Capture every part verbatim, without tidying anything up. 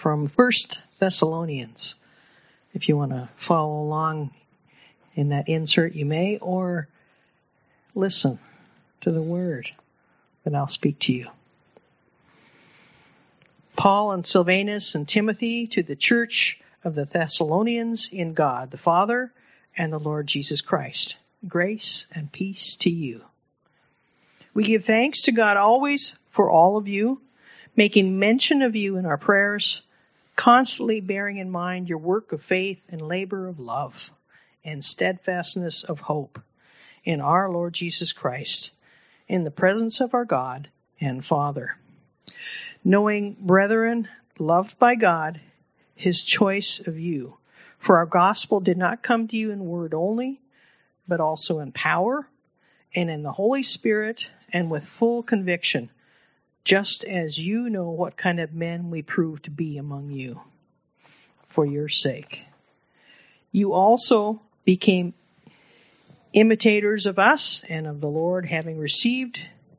from First Thessalonians. If you want to follow along in that insert, you may, or listen to the word, and I'll speak to you. Paul and Silvanus and Timothy, to the church of the Thessalonians in God, the Father and the Lord Jesus Christ. Grace and peace to you. We give thanks to God always for all of you, making mention of you in our prayers, constantly bearing in mind your work of faith and labor of love and steadfastness of hope in our Lord Jesus Christ, in the presence of our God and Father. Knowing, brethren, loved by God, his choice of you. For our gospel did not come to you in word only, but also in power and in the Holy Spirit and with full conviction, just as you know what kind of men we prove to be among you for your sake. You also became imitators of us and of the Lord, having received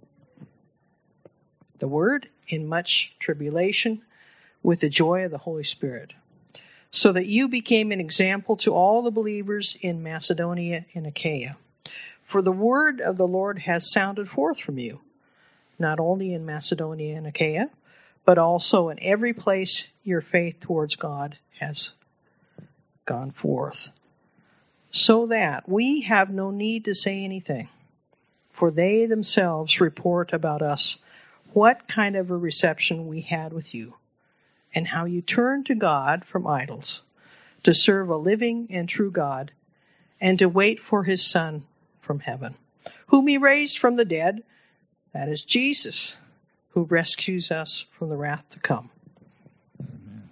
the word in much tribulation with the joy of the Holy Spirit, so that you became an example to all the believers in Macedonia and Achaia. For the word of the Lord has sounded forth from you, not only in Macedonia and Achaia, but also in every place your faith towards God has gone forth. So that we have no need to say anything, for they themselves report about us what kind of a reception we had with you, and how you turned to God from idols, to serve a living and true God, and to wait for his Son from heaven, whom he raised from the dead, that is Jesus, who rescues us from the wrath to come. Amen.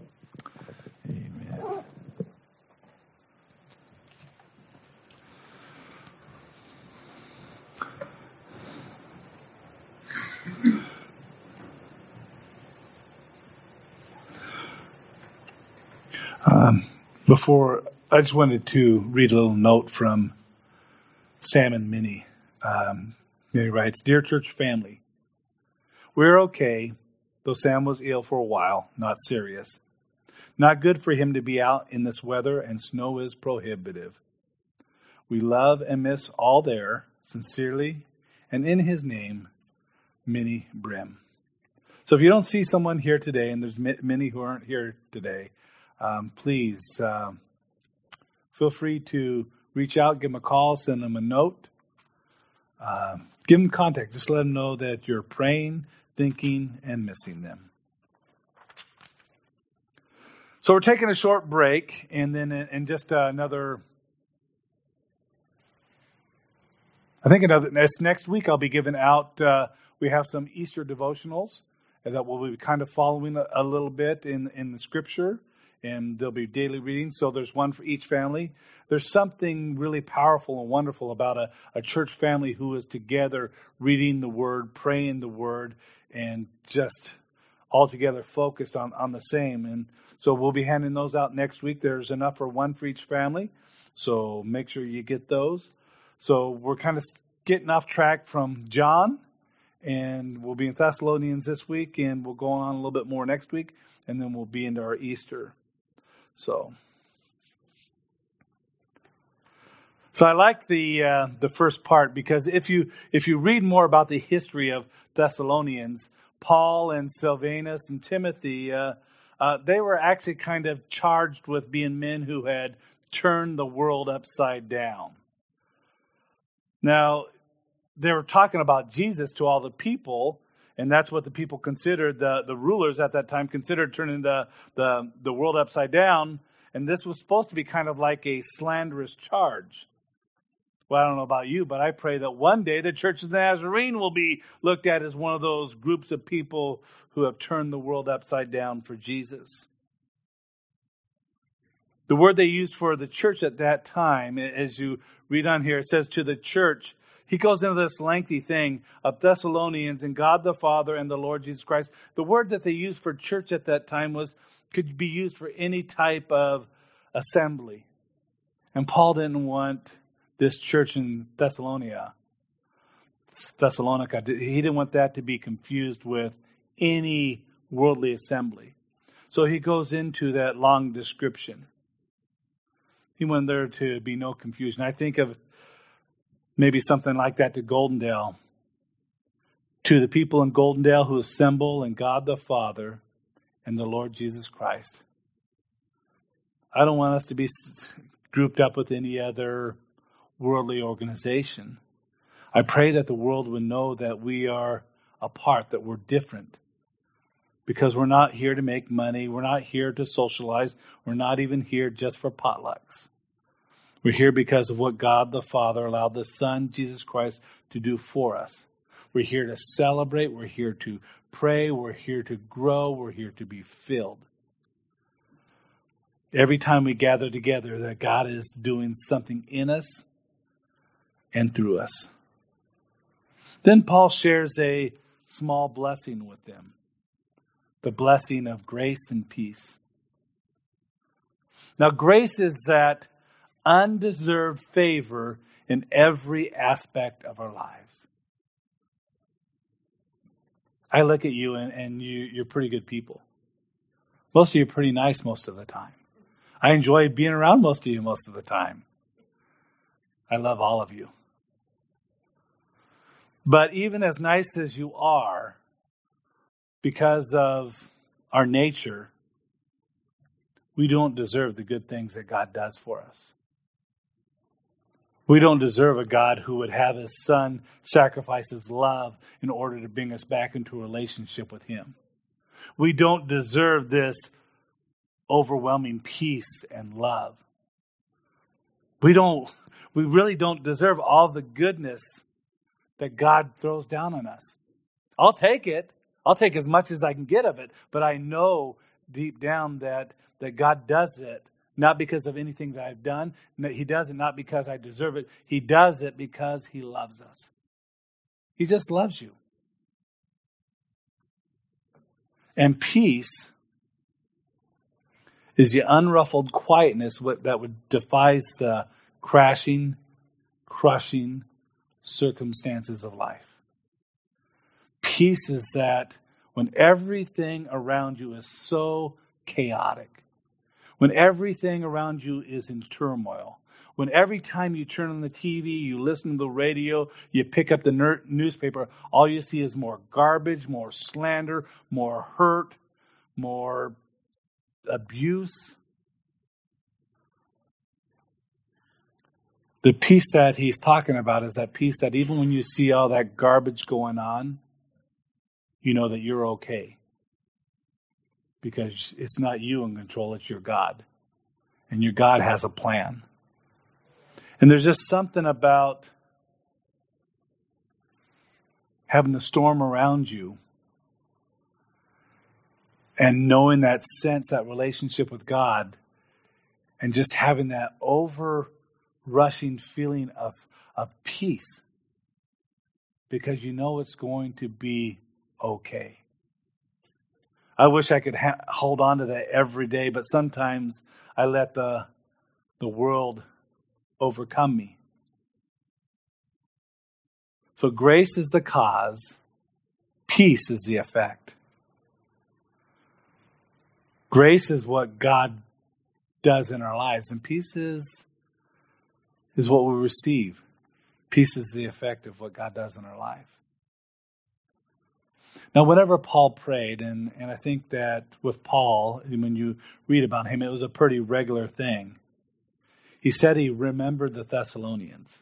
Amen. Um, before, I just wanted to read a little note from Sam and Minnie. Um, Minnie writes, Dear church family, we're okay, though Sam was ill for a while, not serious. Not good for him to be out in this weather, and snow is prohibitive. We love and miss all there, sincerely, and in his name, Minnie Brim. So if you don't see someone here today, and there's many who aren't here today, um, please uh, feel free to reach out, give them a call, send them a note. Uh, give them contact. Just let them know that you're praying, thinking, and missing them. So we're taking a short break, and then in, in just uh, another, I think another, this next week I'll be giving out, uh, we have some Easter devotionals and that we'll be kind of following a, a little bit in, in the scripture, and there'll be daily readings. So there's one for each family. There's something really powerful and wonderful about a, a church family who is together reading the word, praying the word, and just all together focused on, on the same. And so we'll be handing those out next week. There's enough for one for each family. So make sure you get those. So we're kind of getting off track from John, and we'll be in Thessalonians this week, and we'll go on a little bit more next week, and then we'll be into our Easter. So, so I like the uh, the first part, because if you if you read more about the history of Thessalonians, Paul and Silvanus and Timothy, uh, uh, they were actually kind of charged with being men who had turned the world upside down. Now, they were talking about Jesus to all the people, and that's what the people considered, the, the rulers at that time considered turning the, the, the world upside down. And this was supposed to be kind of like a slanderous charge. Well, I don't know about you, but I pray that one day the Church of the Nazarene will be looked at as one of those groups of people who have turned the world upside down for Jesus. The word they used for the church at that time, as you read on here, it says to the church. He goes into this lengthy thing of Thessalonians and God the Father and the Lord Jesus Christ. The word that they used for church at that time was could be used for any type of assembly. And Paul didn't want this church in Thessalonica, Thessalonica, he didn't want that to be confused with any worldly assembly. So he goes into that long description. He wanted there to be no confusion. I think of maybe something like that to Goldendale. To the people in Goldendale who assemble in God the Father and the Lord Jesus Christ. I don't want us to be grouped up with any other worldly organization. I pray that the world would know that we are apart, that we're different. Because we're not here to make money. We're not here to socialize. We're not even here just for potlucks. We're here because of what God the Father allowed the Son, Jesus Christ, to do for us. We're here to celebrate. We're here to pray. We're here to grow. We're here to be filled. Every time we gather together, that God is doing something in us and through us. Then Paul shares a small blessing with them. The blessing of grace and peace. Now, grace is that undeserved favor in every aspect of our lives. I look at you and, and you, you're pretty good people. Most of you are pretty nice most of the time. I enjoy being around most of you most of the time. I love all of you. But even as nice as you are, because of our nature, we don't deserve the good things that God does for us. We don't deserve a God who would have his Son sacrifice his love in order to bring us back into a relationship with him. We don't deserve this overwhelming peace and love. We don't, we really don't deserve all the goodness that God throws down on us. I'll take it. I'll take as much as I can get of it, but I know deep down that, that God does it, not because of anything that I've done. He does it not because I deserve it. He does it because he loves us. He just loves you. And peace is the unruffled quietness that would defies the crashing, crushing circumstances of life. Peace is that when everything around you is so chaotic, when everything around you is in turmoil, when every time you turn on the T V, you listen to the radio, you pick up the ner- newspaper, all you see is more garbage, more slander, more hurt, more abuse. The peace that he's talking about is that peace that even when you see all that garbage going on, you know that you're okay. Because it's not you in control, it's your God. And your God has a plan. And there's just something about having the storm around you and knowing that sense, that relationship with God, and just having that over-rushing feeling of, of peace. Because you know it's going to be okay. I wish I could ha- hold on to that every day, but sometimes I let the the world overcome me. So grace is the cause, peace is the effect. Grace is what God does in our lives, and peace is, is what we receive. Peace is the effect of what God does in our life. Now, whenever Paul prayed, and, and I think that with Paul, when you read about him, it was a pretty regular thing. He said he remembered the Thessalonians.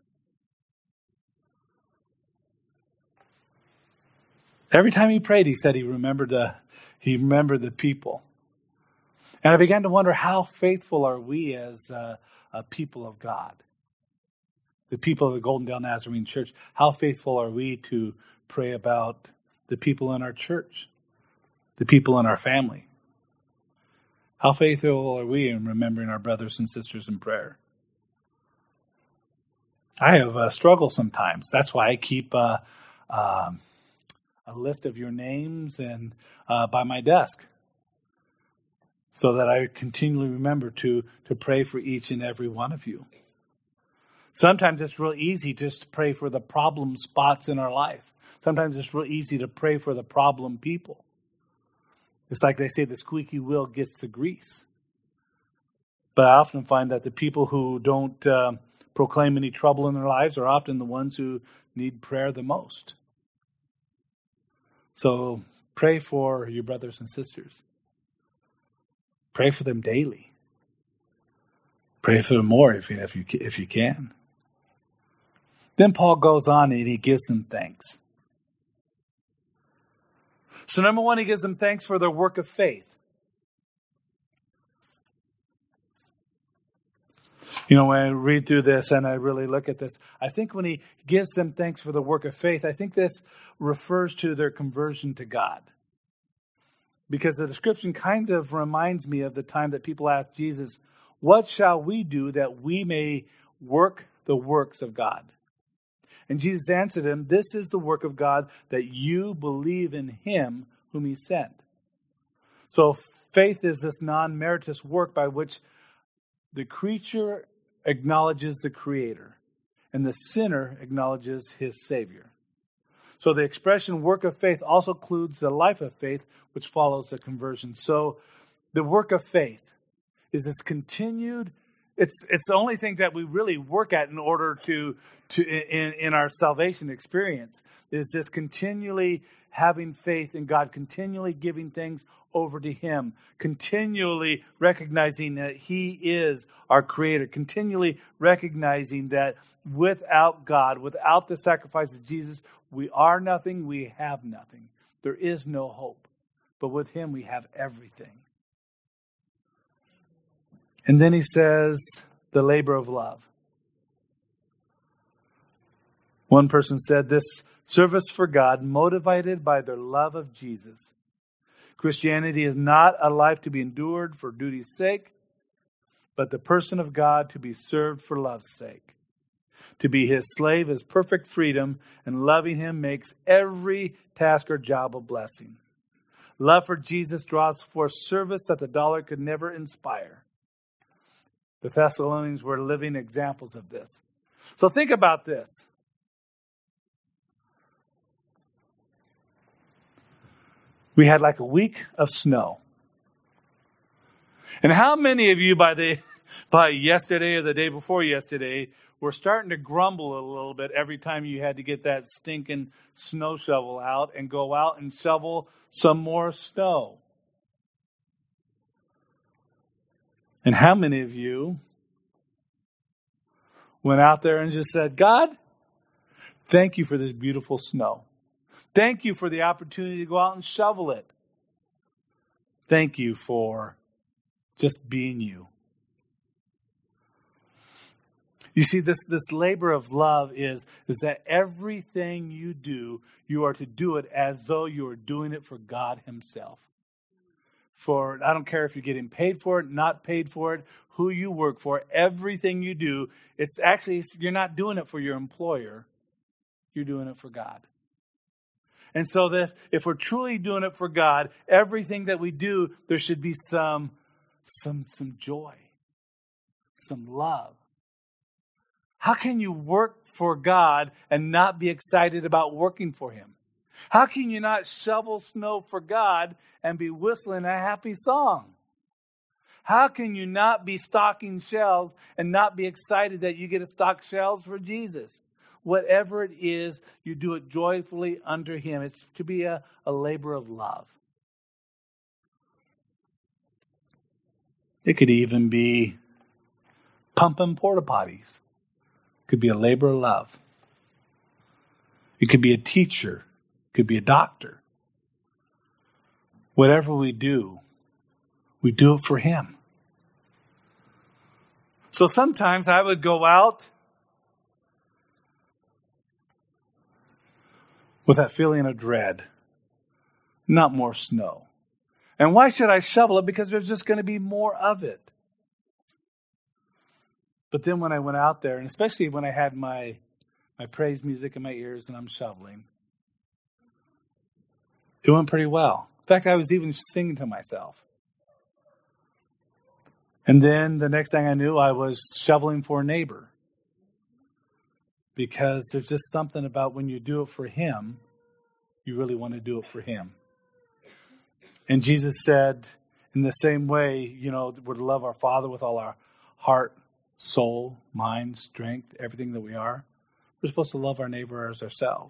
Every time he prayed, he said he remembered the, he remembered the people. And I began to wonder, how faithful are we as uh, a people of God? The people of the Goldendale Nazarene Church, how faithful are we to pray about the people in our church, the people in our family? How faithful are we in remembering our brothers and sisters in prayer? I have uh, struggled sometimes. That's why I keep uh, uh, a list of your names and uh, by my desk, so that I continually remember to to pray for each and every one of you. Sometimes it's real easy just to pray for the problem spots in our life. Sometimes it's real easy to pray for the problem people. It's like they say, the squeaky wheel gets the grease. But I often find that the people who don't uh, proclaim any trouble in their lives are often the ones who need prayer the most. So pray for your brothers and sisters. Pray for them daily. Pray for them more if you, if you, if you can. Then Paul goes on and he gives them thanks. So number one, he gives them thanks for their work of faith. You know, when I read through this and I really look at this, I think when he gives them thanks for the work of faith, I think this refers to their conversion to God. Because the description kind of reminds me of the time that people asked Jesus, what shall we do that we may work the works of God? And Jesus answered him, this is the work of God, that you believe in him whom he sent. So faith is this non-meritorious work by which the creature acknowledges the Creator, and the sinner acknowledges his Savior. So the expression work of faith also includes the life of faith, which follows the conversion. So the work of faith is this continued, it's it's the only thing that we really work at in order to, to in, in our salvation experience, is this continually having faith in God, continually giving things over to him, continually recognizing that he is our Creator, continually recognizing that without God, without the sacrifice of Jesus, we are nothing, we have nothing. There is no hope. But with him, we have everything. And then he says, the labor of love. One person said, this service for God, motivated by their love of Jesus. Christianity is not a life to be endured for duty's sake, but the person of God to be served for love's sake. To be his slave is perfect freedom, and loving him makes every task or job a blessing. Love for Jesus draws forth service that the dollar could never inspire. The Thessalonians were living examples of this. So think about this. We had like a week of snow. And how many of you by the by yesterday or the day before yesterday were starting to grumble a little bit every time you had to get that stinking snow shovel out and go out and shovel some more snow? And how many of you went out there and just said, God, thank you for this beautiful snow. Thank you for the opportunity to go out and shovel it. Thank you for just being you. You see, this, this labor of love is, is that everything you do, you are to do it as though you are doing it for God himself. For, I don't care if you're getting paid for it, not paid for it, who you work for, everything you do, it's actually, you're not doing it for your employer. You're doing it for God. And so that if we're truly doing it for God, everything that we do, there should be some, some, some joy, some love. How can you work for God and not be excited about working for him? How can you not shovel snow for God and be whistling a happy song? How can you not be stocking shelves and not be excited that you get to stock shelves for Jesus? Whatever it is, you do it joyfully under him. It's to be a, a labor of love. It could even be pumping porta potties. It could be a labor of love. It could be a teacher. It could be a doctor. Whatever we do, we do it for him. So sometimes I would go out with that feeling of dread. Not more snow. And why should I shovel it? Because there's just going to be more of it. But then when I went out there, and especially when I had my, my praise music in my ears and I'm shoveling, it went pretty well. In fact, I was even singing to myself. And then the next thing I knew, I was shoveling for a neighbor. Because there's just something about when you do it for him, you really want to do it for him. And Jesus said, in the same way, you know, we're to love our Father with all our heart, soul, mind, strength, everything that we are. We're supposed to love our neighbor as ourselves.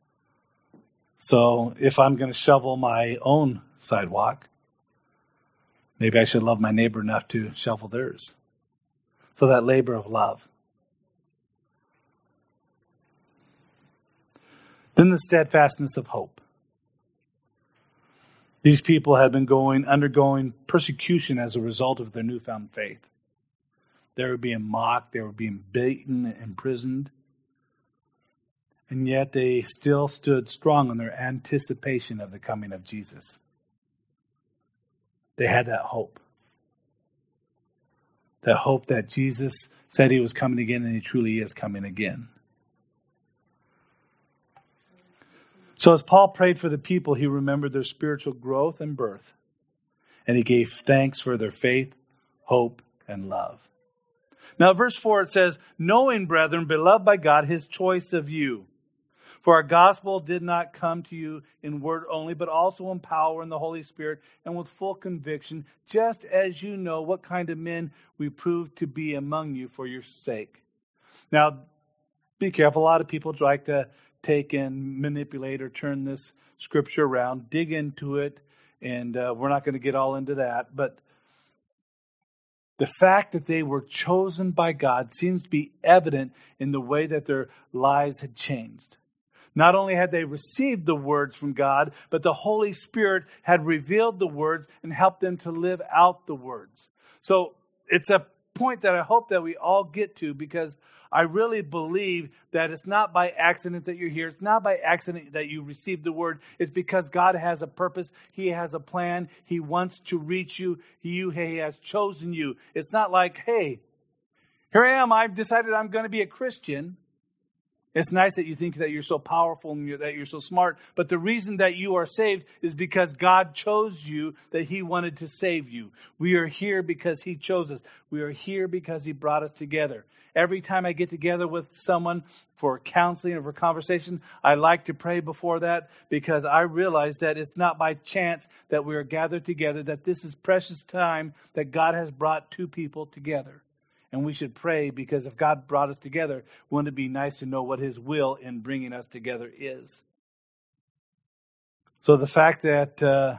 So if I'm going to shovel my own sidewalk, maybe I should love my neighbor enough to shovel theirs. So that labor of love. Then the steadfastness of hope. These people had been going, undergoing persecution as a result of their newfound faith. They were being mocked, they were being beaten, imprisoned. And yet they still stood strong in their anticipation of the coming of Jesus. They had that hope. That hope that Jesus said he was coming again, and he truly is coming again. So as Paul prayed for the people, he remembered their spiritual growth and birth. And he gave thanks for their faith, hope, and love. Now, verse four, it says, knowing, brethren, beloved by God, his choice of you. For our gospel did not come to you in word only, but also in power in the Holy Spirit and with full conviction, just as you know what kind of men we proved to be among you for your sake. Now, be careful. A lot of people like to take and manipulate or turn this scripture around, dig into it, and uh, we're not going to get all into that. But the fact that they were chosen by God seems to be evident in the way that their lives had changed. Not only had they received the words from God, but the Holy Spirit had revealed the words and helped them to live out the words. So it's a point that I hope that we all get to, because I really believe that it's not by accident that you're here. It's not by accident that you received the word. It's because God has a purpose. He has a plan. He wants to reach you. He, he has chosen you. It's not like, hey, here I am. I've decided I'm going to be a Christian. It's nice that you think that you're so powerful and you're, that you're so smart. But the reason that you are saved is because God chose you, that he wanted to save you. We are here because he chose us. We are here because he brought us together. Every time I get together with someone for counseling or for conversation, I like to pray before that, because I realize that it's not by chance that we are gathered together, that this is precious time that God has brought two people together. And we should pray, because if God brought us together, wouldn't it be nice to know what his will in bringing us together is? So the fact that uh,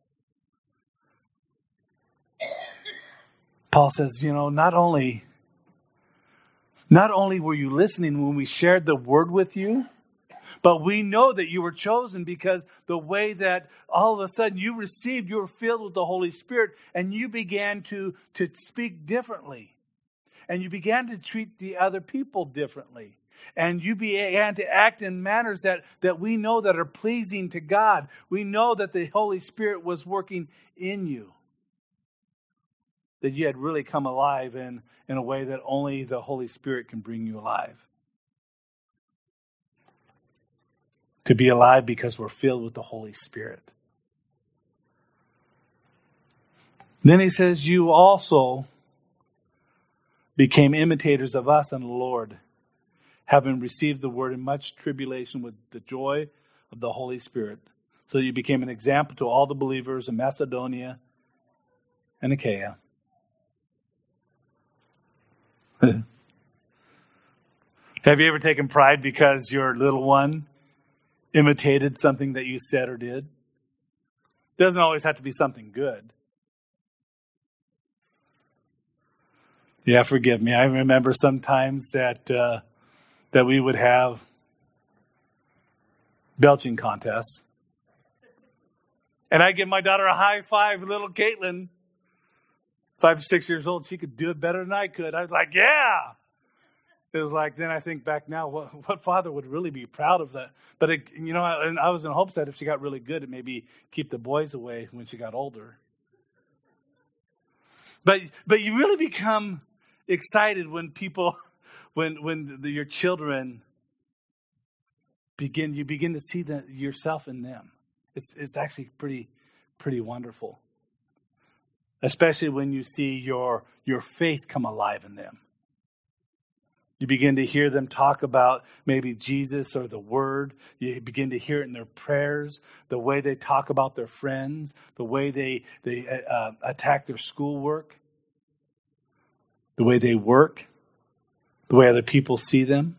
Paul says, you know, not only, not only were you listening when we shared the word with you, but we know that you were chosen because the way that all of a sudden you received, you were filled with the Holy Spirit, and you began to, to speak differently. And you began to treat the other people differently. And you began to act in manners that, that we know that are pleasing to God. We know that the Holy Spirit was working in you. That you had really come alive in, in a way that only the Holy Spirit can bring you alive. To be alive because we're filled with the Holy Spirit. Then he says, you also became imitators of us and the Lord, having received the word in much tribulation with the joy of the Holy Spirit. So you became an example to all the believers in Macedonia and Achaia. Have you ever taken pride because your little one imitated something that you said or did? It doesn't always have to be something good. Yeah, forgive me. I remember sometimes that uh, that we would have belching contests. And I give my daughter a high five, little Caitlin, five or six years old. She could do it better than I could. I was like, yeah. It was like, then I think back now, what, what father would really be proud of that? But, it, you know, and I was in hopes that if she got really good, it maybe keep the boys away when she got older. But but you really become excited when people, when when the, your children begin, you begin to see the, yourself in them. It's it's actually pretty pretty wonderful, especially when you see your your faith come alive in them. You begin to hear them talk about maybe Jesus or the Word. You begin to hear it in their prayers, the way they talk about their friends, the way they, they uh, attack their schoolwork, the way they work, the way other people see them.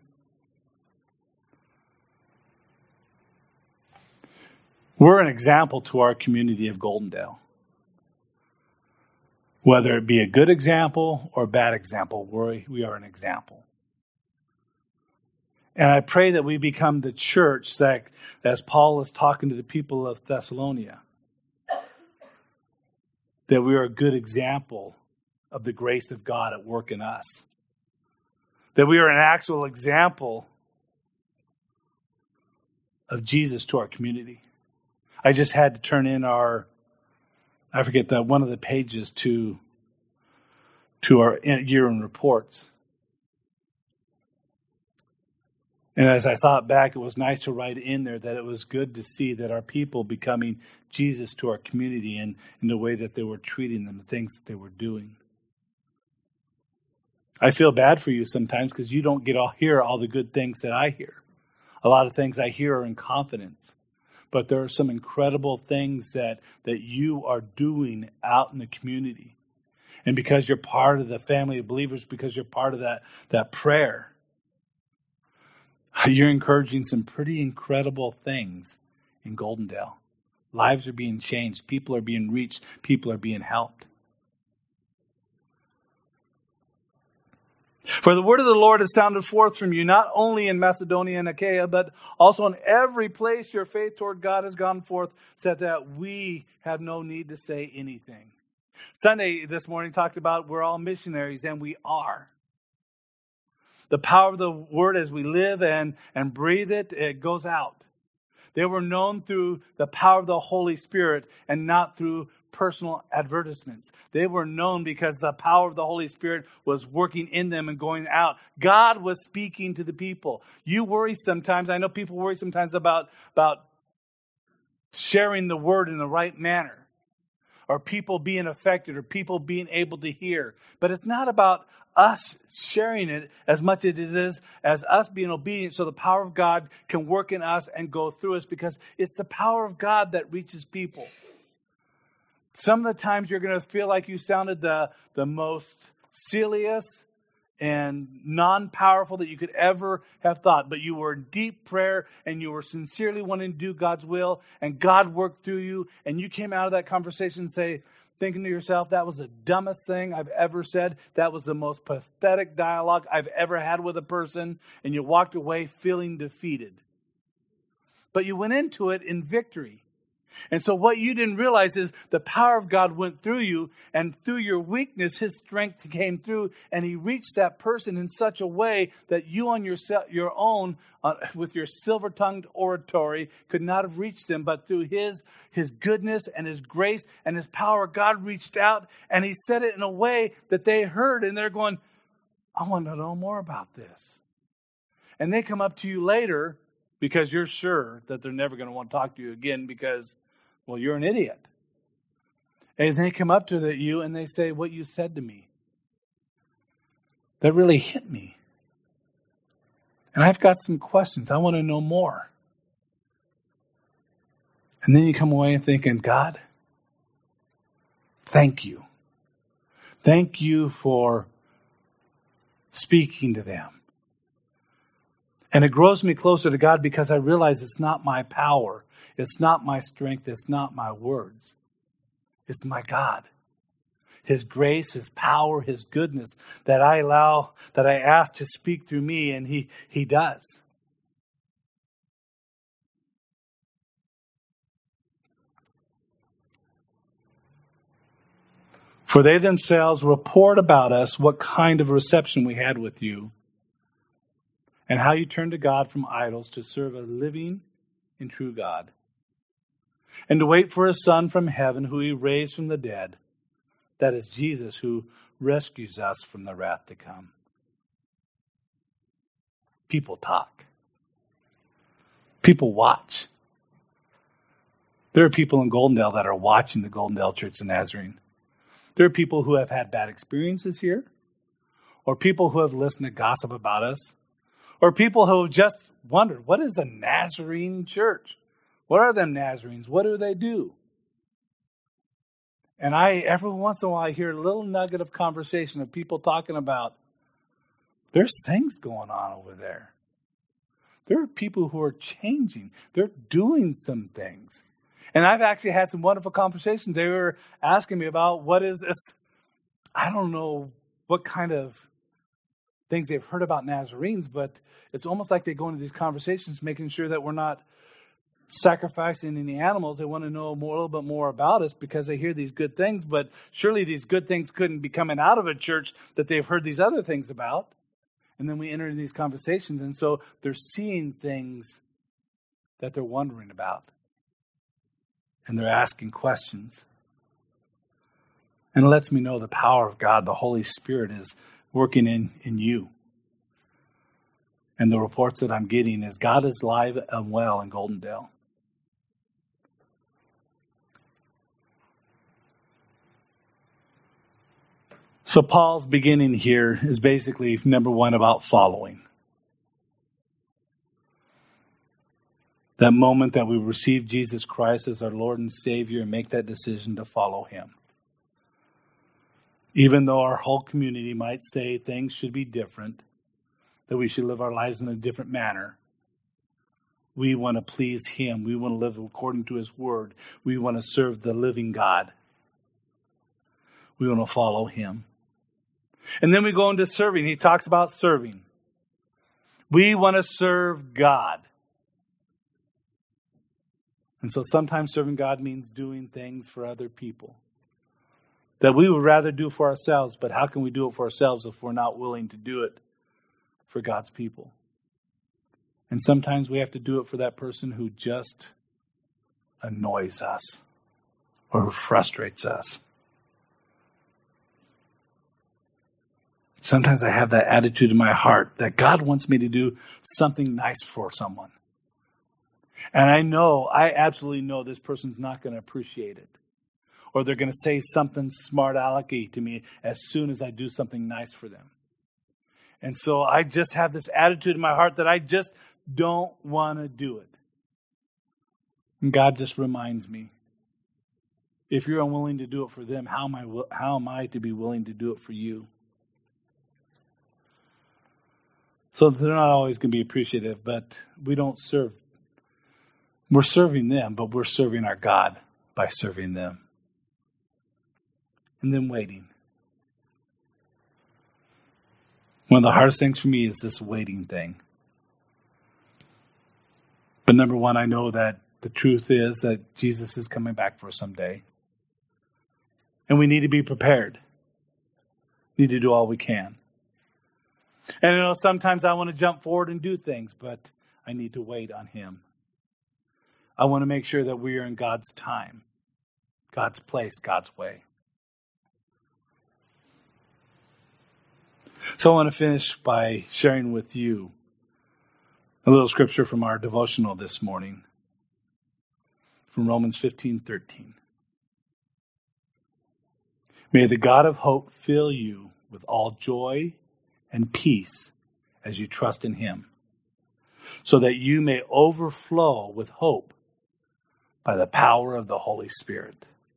We're an example to our community of Goldendale. Whether it be a good example or a bad example, we we are an example. And I pray that we become the church that, as Paul is talking to the people of Thessalonica, that we are a good example of the grace of God at work in us. That we are an actual example of Jesus to our community. I just had to turn in our, I forget that one of the pages to, to our year-end reports. And as I thought back, it was nice to write in there that it was good to see that our people becoming Jesus to our community and in the way that they were treating them, the things that they were doing. I feel bad for you sometimes because you don't get to hear all the good things that I hear. A lot of things I hear are in confidence. But there are some incredible things that, that you are doing out in the community. And because you're part of the family of believers, because you're part of that, that prayer, you're encouraging some pretty incredible things in Goldendale. Lives are being changed. People are being reached. People are being helped. For the word of the Lord has sounded forth from you, not only in Macedonia and Achaia, but also in every place your faith toward God has gone forth, so that we have no need to say anything. Sunday this morning talked about we're all missionaries, and we are. The power of the word as we live and, and breathe it, it goes out. They were known through the power of the Holy Spirit and not through personal advertisements. They were known because the power of the Holy Spirit was working in them and going out. God was speaking to the people. You worry sometimes. I know people worry sometimes about, about sharing the word in the right manner, or people being affected, or people being able to hear. But it's not about us sharing it as much as it is as us being obedient so the power of God can work in us and go through us, because it's the power of God that reaches people. Some of the times you're going to feel like you sounded the, the most silliest and non-powerful that you could ever have thought. But you were in deep prayer and you were sincerely wanting to do God's will, and God worked through you, and you came out of that conversation and say, thinking to yourself, that was the dumbest thing I've ever said. That was the most pathetic dialogue I've ever had with a person. And you walked away feeling defeated. But you went into it in victory. And so what you didn't realize is the power of God went through you, and through your weakness, His strength came through, and He reached that person in such a way that you on your, your own, uh, with your silver-tongued oratory, could not have reached them. But through His, His goodness and His grace and His power, God reached out, and He said it in a way that they heard, and they're going, I want to know more about this. And they come up to you later because you're sure that they're never going to want to talk to you again because, well, you're an idiot. And they come up to you and they say, what you said to me, that really hit me. And I've got some questions. I want to know more. And then you come away and thinking, God, thank you. Thank you for speaking to them. And it grows me closer to God because I realize it's not my power. It's not my strength. It's not my words. It's my God. His grace, His power, His goodness that I allow, that I ask to speak through me, and He, He does. For they themselves report about us what kind of reception we had with you, and how you turned to God from idols to serve a living and true God, and to wait for His Son from heaven, who He raised from the dead. That is Jesus, who rescues us from the wrath to come. People talk. People watch. There are people in Goldendale that are watching the Goldendale Church of Nazarene. There are people who have had bad experiences here, or people who have listened to gossip about us, or people who have just wondered, what is a Nazarene church? What are them Nazarenes? What do they do? And I, every once in a while, I hear a little nugget of conversation of people talking about, there's things going on over there. There are people who are changing. They're doing some things. And I've actually had some wonderful conversations. They were asking me about what is this. I don't know what kind of things they've heard about Nazarenes, but it's almost like they go into these conversations making sure that we're not sacrificing any animals. They want to know more, a little bit more about us because they hear these good things, but surely these good things couldn't be coming out of a church that they've heard these other things about. And then we enter into these conversations, and so they're seeing things that they're wondering about. And they're asking questions. And it lets me know the power of God, the Holy Spirit, is working in, in you. And the reports that I'm getting is God is live and well in Golden Dale. So Paul's beginning here is basically, number one, about following. That moment that we receive Jesus Christ as our Lord and Savior and make that decision to follow Him. Even though our whole community might say things should be different, that we should live our lives in a different manner, we want to please Him. We want to live according to His Word. We want to serve the living God. We want to follow Him. And then we go into serving. He talks about serving. We want to serve God. And so sometimes serving God means doing things for other people that we would rather do for ourselves, but how can we do it for ourselves if we're not willing to do it for God's people? And sometimes we have to do it for that person who just annoys us or who frustrates us. Sometimes I have that attitude in my heart that God wants me to do something nice for someone. And I know, I absolutely know this person's not going to appreciate it. Or they're going to say something smart alecky to me as soon as I do something nice for them. And so I just have this attitude in my heart that I just don't want to do it. And God just reminds me, if you're unwilling to do it for them, how am I, how am I to be willing to do it for you? So they're not always going to be appreciative, but we don't serve. We're serving them, but we're serving our God by serving them. And then waiting. One of the hardest things for me is this waiting thing. But number one, I know that the truth is that Jesus is coming back for us someday. And we need to be prepared. We need to do all we can. And you know, sometimes I want to jump forward and do things, but I need to wait on Him. I want to make sure that we are in God's time, God's place, God's way. So I want to finish by sharing with you a little scripture from our devotional this morning, from Romans fifteen thirteen. May the God of hope fill you with all joy and peace as you trust in Him, so that you may overflow with hope by the power of the Holy Spirit.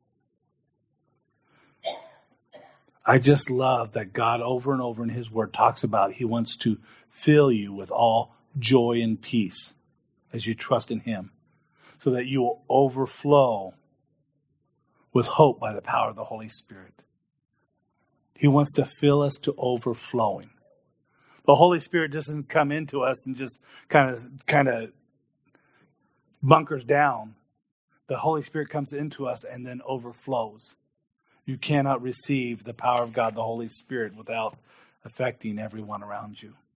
I just love that God over and over in His Word talks about He wants to fill you with all joy and peace as you trust in Him, so that you will overflow with hope by the power of the Holy Spirit. He wants to fill us to overflowing. The Holy Spirit doesn't come into us and just kind of kind of bunkers down. The Holy Spirit comes into us and then overflows. You cannot receive the power of God, the Holy Spirit, without affecting everyone around you.